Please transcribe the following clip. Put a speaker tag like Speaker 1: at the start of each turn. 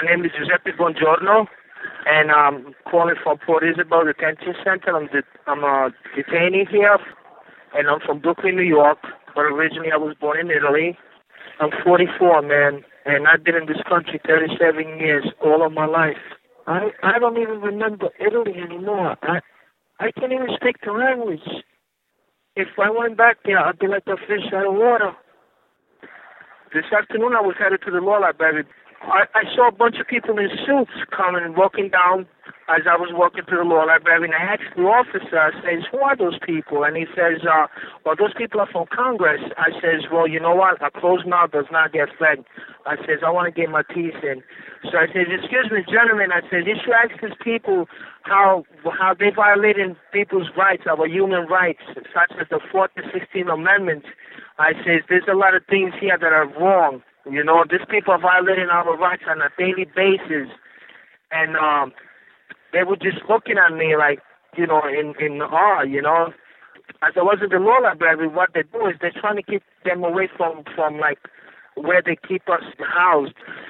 Speaker 1: My name is Giuseppe Buongiorno, and I'm calling from Port Isabel Detention Center. I'm a detainee here, and I'm from Brooklyn, New York, but originally I was born in Italy. I'm 44, man, and I've been in this country 37 years, all of my life. I don't even remember Italy anymore. I can't even speak the language. If I went back there, I'd be like a fish out of water. This afternoon I was headed to the law library. I saw a bunch of people in suits coming and walking down as I was walking to the law library, and I asked the officer, I says, who are those people? And he says, well, those people are from Congress. I says, well, you know what? A closed mouth does not get fed. I says, I want to get my teeth in. So I says, excuse me, gentlemen. I says, you should ask these people how they violating people's rights, our human rights, such as the 4th and 16th Amendments. I says, there's a lot of things here that are wrong. You know, these people are violating our rights on a daily basis. And they were just looking at me like, you know, in awe, you know. As I was in the law library, what they do is they're trying to keep them away from like, where they keep us housed.